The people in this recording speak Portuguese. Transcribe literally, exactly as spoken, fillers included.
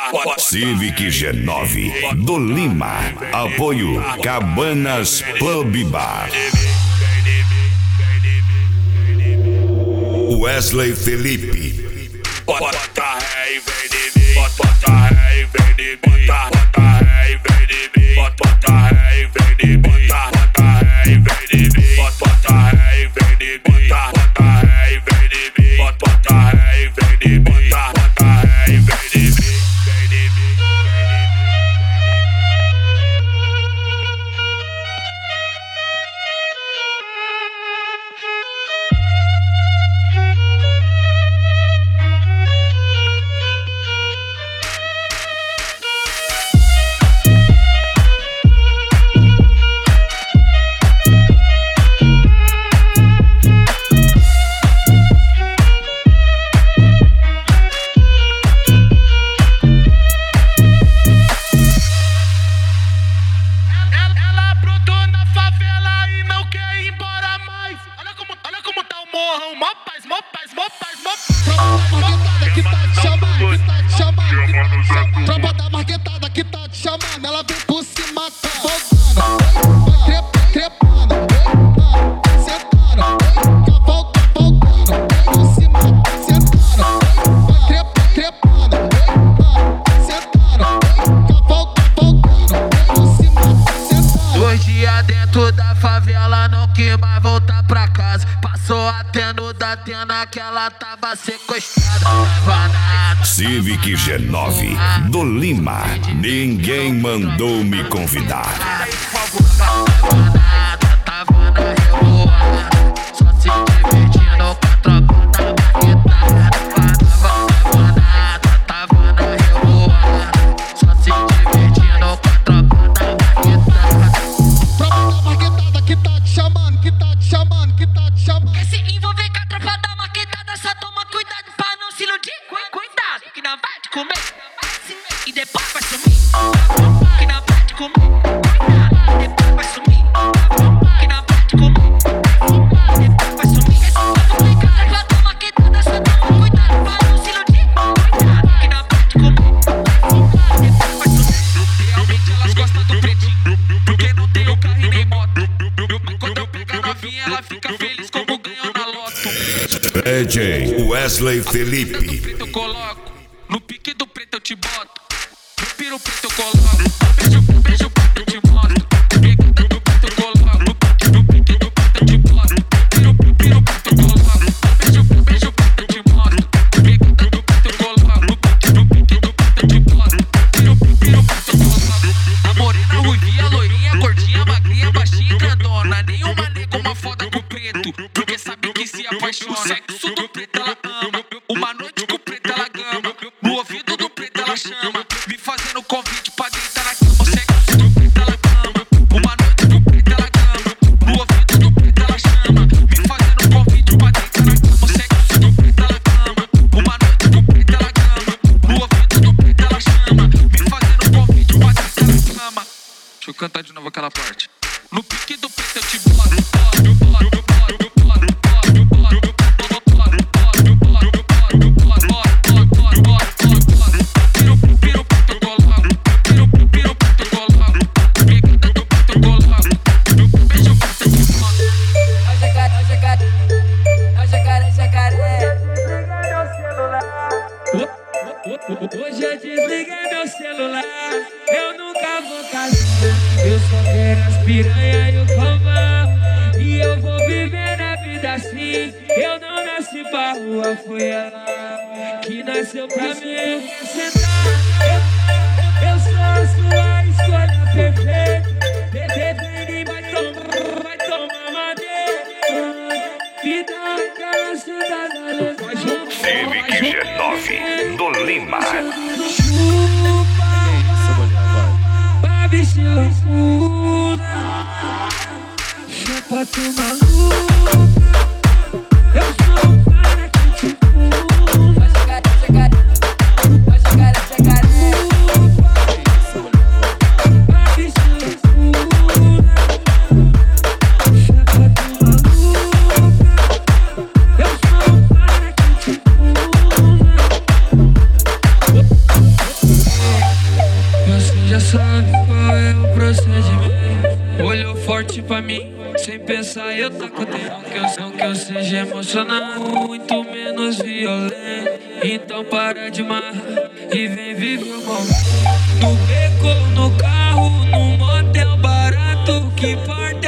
Civic G nove do Lima. Apoio Cabanas Pub Bar. Wesley Felipe. Bota ré e vem de mim. Bota ré e vem de mim. Bota ré e vem de mim. Bota ré e vem de mim. Bota ré e vem de mim. Bota ré e vem de mim. Bota ré e vem de mim. Bota ré e vem de mim. Bota ré e vem de mim. Tropa da marquetada que tá te chamando, ela vem por cima cavalgando, vai trepando, sentaram, cavalgando, por cima, sentaram, vai trepando, sentaram, cavalgando, por cima, sentaram. Dois dias dentro da favela, não quis mais voltar pra casa. Passou até no da Atena que ela tava sequestrada. Tava nada. Civic G nove do Lima. Ninguém mandou me convidar. Tava nada, tava na revoada, só se divertindo com a tropa da marquetada. Tava nada, tava na revoada, só se divertindo com a tropa da marquetada. Tropa da marquetada que tá te chamando, que tá te chamando, que tá te chamando. Quer se envolver com a tropa da marquetada, só toma cuidado pra não se iludir. Cuidado, que não vai te comer e depois vai sumir. Que não vai te comer, cuidado, depois vai sumir. Que não vai te comer, depois vai sumir. Quer se envolver com a tropa da marquetada, só toma cuidado pra não se iludir. Cuidado, que não vai te comer, depois vai sumir. Realmente elas gostam do pretinho, porque não tem o carro e nem moto. Mas quando eu pego a novinha, ela fica feliz como ganhou na loto. D J Wesley Felipe. No preto eu coloco, no pique do preto eu te boto. No piro preto eu coloco, beijo, beijo preto eu te mostro. Pegada do preto eu coloco, no pique do preto eu te boto. Piro, piro preto eu coloco, beijo, beijo preto eu te mostro. Pegada do preto eu coloco, no pique do preto eu te boto. Piro, piro preto eu coloco. A morena, ruivinha, loirinha, gordinha, magrinha, baixinha e grandona. Nenhuma nega uma foda com o preto, porque sabe que se apaixona. O sexo do preto ela ama, uma noite com o preto ela gama. No ouvido do preto ela chama, me fazendo convite pra deitar na cama. O sexo do preto ela gama, uma noite com o preto ela gama. No ouvido do preto ela chama, me fazendo convite pra deitar na cama. O sexo do preto ela gama, uma noite com o preto ela gama. No ouvido do preto ela chama, me fazendo convite pra deitar na cama. Deixa eu cantar de novo aquela parte. No pique do preto eu te boto, boto, boto, boto, boto, boto, boto. Hoje eu desliguei meu celular, eu nunca vou casar. Eu só quero as piranha e o covão, e eu vou viver a vida assim. Eu não nasci pra rua, foi ela que nasceu pra mim. Sentar, eu, eu sou a sua escolha perfeita. Bebê, vai tomar, vai tomar madeira. Me dá aquela sentada na Civic G nove do Lima. Pra bichinho chupa tu maluco. Eu sou um cara que te fuda. Vai chegar, vai chegar, vai chegar, vai chegar. Pra bichinho chupa tu maluco. Eu sou um cara que te fuda. sabe qual é o procedimento. Olhou forte pra mim, sem pensar eu taco dentro. Não que eu, não que eu seja emocionado, muito menos violento. Então para de marrar e vem viver o momento. No beco, no carro, num motel barato, que parte